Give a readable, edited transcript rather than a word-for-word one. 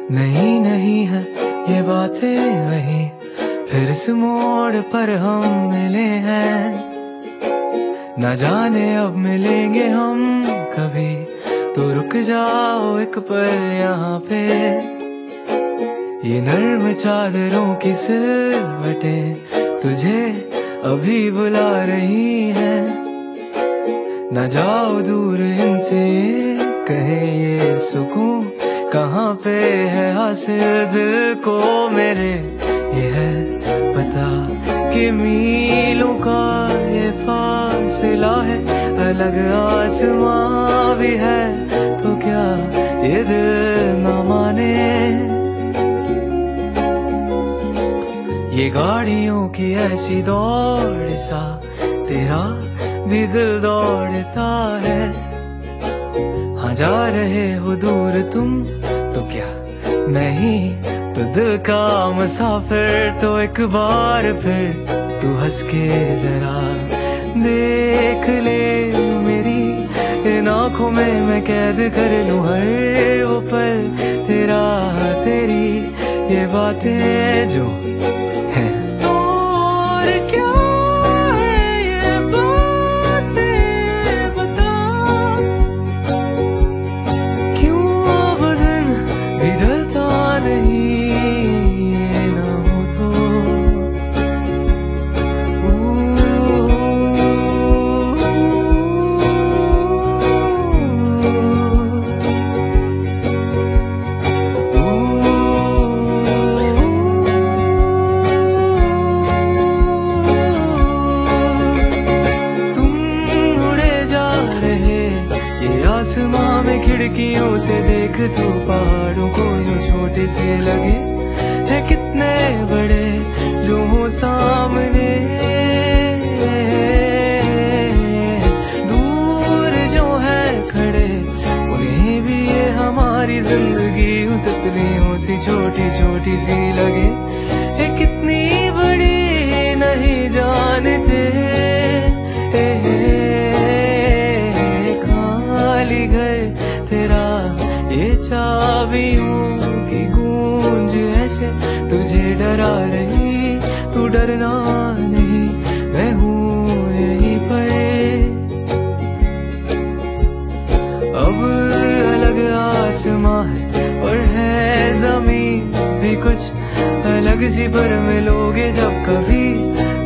नहीं नहीं है ये बातें वही, फिर इस मोड़ पर हम मिले हैं। न जाने अब मिलेंगे हम कभी, तो रुक जाओ एक पल यहाँ पे। ये नर्म चादरों की सिलवटें तुझे अभी बुला रही हैं। न जाओ दूर इनसे, कहे ये सुकून कहाँ पे है हासिल दिल को मेरे। ये है पता कि मीलों का ये फासला है, अलग आसमां भी है, तो क्या ये दिल न माने। ये गाड़ियों की ऐसी दौड़ सा तेरा भी दिल दौड़ता है। हाँ जा रहे हो दूर तुम तो क्या मैं ही तो दिल का मुसाफिर। तो एक बार फिर तू हंस के जरा देख ले मेरी इन आँखों में, मैं कैद कर लूं हर वो पल तेरा तेरी ये बातें जो हैं। और क्या है ये बातें बता, क्यों अब दिन भी ढलता नहीं, ये ना हो तो। आसमां में खिड़कियों से देख तू पहाड़ों को यूं छोटे से लगे है कितने बड़े जो हो सामने। दूर जो है खड़े उन्हें भी ये हमारी जिंदगी यूं तितलियों सी छोटी छोटी सी लगे है कितनी बड़ी नहीं जानते। घर तेरा ये चाबियों की गूंज ऐसे तुझे डरा रही, तू डरना नहीं मैं हूँ यहीं पर। अब अलग आसमां है और है जमीन भी कुछ अलग सी, पर मिलोगे जब कभी